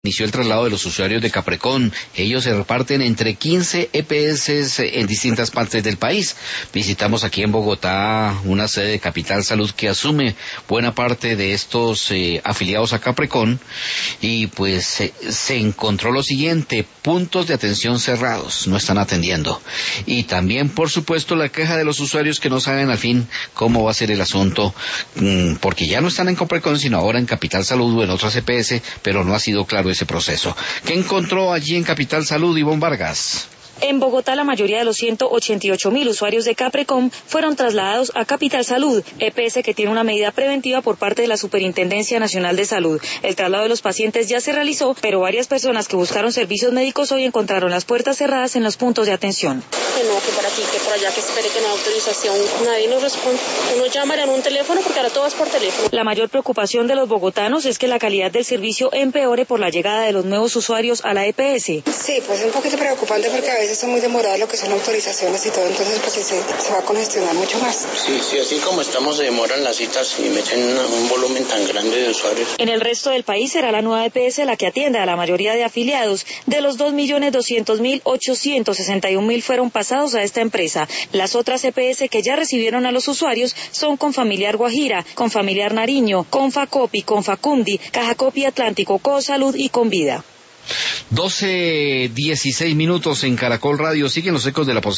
Inició el traslado de los usuarios de Caprecón. Ellos se reparten entre 15 EPS en distintas partes del país. Visitamos aquí en Bogotá una sede de Capital Salud que asume buena parte de estos afiliados a Caprecón y pues se encontró lo siguiente: puntos de atención cerrados, no están atendiendo. Y también, por supuesto, la queja de los usuarios que no saben al fin cómo va a ser el asunto, porque ya no están en Caprecón, sino ahora en Capital Salud o en otras EPS, pero no ha sido claro ese proceso. ¿Qué encontró allí en Capital Salud, Ivonne Vargas? En Bogotá, la mayoría de los 188.000 usuarios de Caprecón fueron trasladados a Capital Salud, EPS que tiene una medida preventiva por parte de la Superintendencia Nacional de Salud. El traslado de los pacientes ya se realizó, pero varias personas que buscaron servicios médicos hoy encontraron las puertas cerradas en los puntos de atención. Que no, que por aquí, que por allá, que espere que no hay autorización. Nadie nos responde. Uno llama en un teléfono porque ahora todo es por teléfono. La mayor preocupación de los bogotanos es que la calidad del servicio empeore por la llegada de los nuevos usuarios a la EPS. Sí, pues es un poquito preocupante porque a veces son muy demoradas lo que son autorizaciones y todo, entonces pues se va a congestionar mucho más. Sí, así como estamos se demoran las citas y meten un volumen tan grande de usuarios. En el resto del país será la nueva EPS la que atienda a la mayoría de afiliados. De los 2.200.000, 861.000 fueron pasados a esta empresa. Las otras EPS que ya recibieron a los usuarios son Confamiliar Guajira, Confamiliar Nariño, Confacopi, Confacundi, Cajacopi Atlántico, Cosalud y Convida. 12:16 en Caracol Radio. Siguen los ecos de la